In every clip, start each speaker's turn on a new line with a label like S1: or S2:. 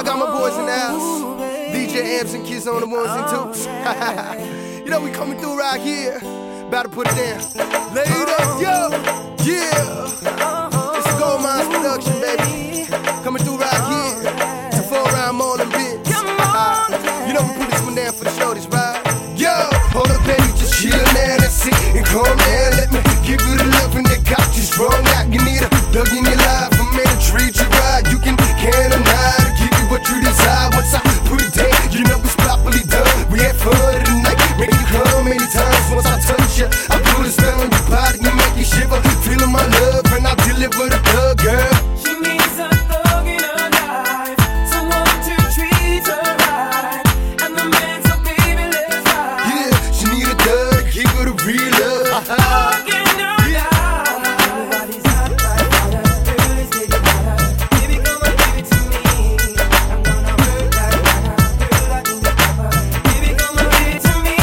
S1: I got my boys in the house. DJ Amps and Kids on the ones and twos. You know we coming through right here. About to put it down. Later, yo, yeah. It's a Gold Mines production, baby. Coming through right here. It's a 4-round Marlin Benz. You know we put this one down for the shorties, right? Yo, hold up, baby, just chill now, that's it. And calm down, let me give you the loving that got you strong out. You need a dug in your life, a man to treat you right. You can deny to give you what you desire. Once I put it down, you know it's properly done. We had fun tonight, make you come many times. Once I touch you, I put a spell on your body, you make you shiver. Feeling my love, and I deliver the thug, girl.
S2: She needs a thug in her life, someone to treat her right. And the man, so baby, let's ride.
S1: Yeah, she need a thug, give her the real love.
S2: Thug in her life. Everybody's hot like water, girl, it's getting hotter. Baby, come and give it to me. I'm gonna work like water, girl, I do the cover. Baby, come and give it to me.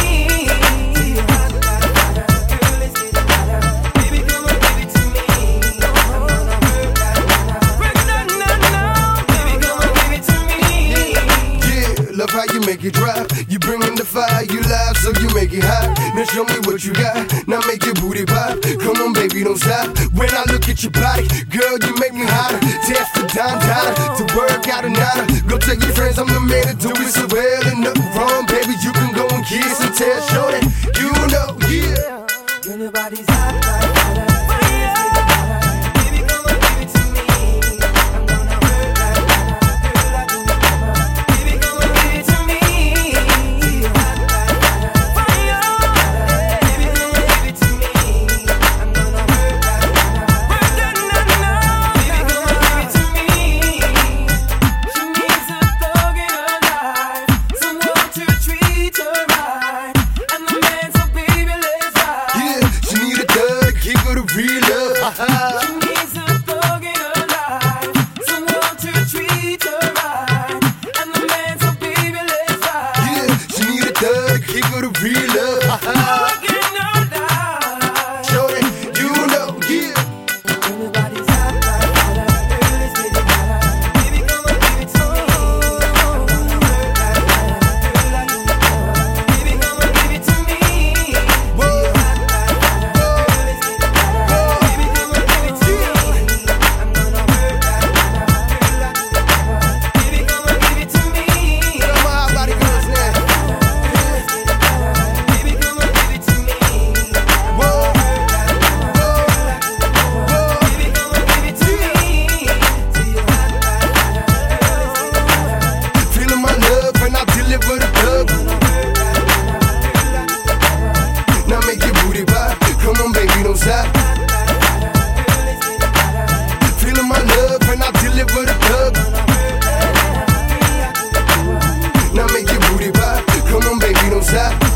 S2: Hot like water, girl, it's getting hotter. Baby, come and give it to me. I'm gonna work like water. Work that now. Baby, come and give it to me.
S1: Yeah, love how you make it drop. You bring in the fire, you live, so you make it hot. Now show me what you got, now make your booty pop. Come on, baby, don't stop. When I look at your body, girl, you make me hotter. Test for Don Donna, to work out a nada. Go tell your friends I'm the man to do it so well. And nothing wrong, baby, you can go and kiss and tell, show that you know, yeah.
S2: Girl, your body's hot like water. Baby, come and give it to me. I'm gonna work like water. Girl, I do the cover. Baby, come and give it to me. Hot like water. Baby, come and give it to me. I'm gonna work like water. Work that now. Baby, come and give it to me. She needs a thug in her life, someone to treat her right. And the man, so baby, let's ride.
S1: Yeah, she need a thug, give her the real love.
S2: She needs a thug in her life, someone to treat her right. And the man, so baby, let's ride.
S1: Yeah, she need a thug, give her the real love.
S2: Thug in her life.
S1: Show that you know, yeah.
S2: Everybody's hot like water, girl, it's getting hotter. Baby, come and give it to me. I'm gonna work like water, girl, I do the cover. Baby, come and give it to me.
S1: Whoa.
S2: Hot like water, girl, it's getting hotter. Baby, come and give it to me. I'm gonna work like water, girl, I do the cover. Baby, come and give it to me.
S1: Tell my hot body girls now.
S2: Baby, come and give it to me.
S1: Whoa,
S2: Baby, come and give it to me.
S1: feeling my love when I deliver the thug. Now make your booty pop. Come on, baby, don't stop. Feeling my love when I deliver the thug. Now make your booty pop. Come on, baby, don't stop.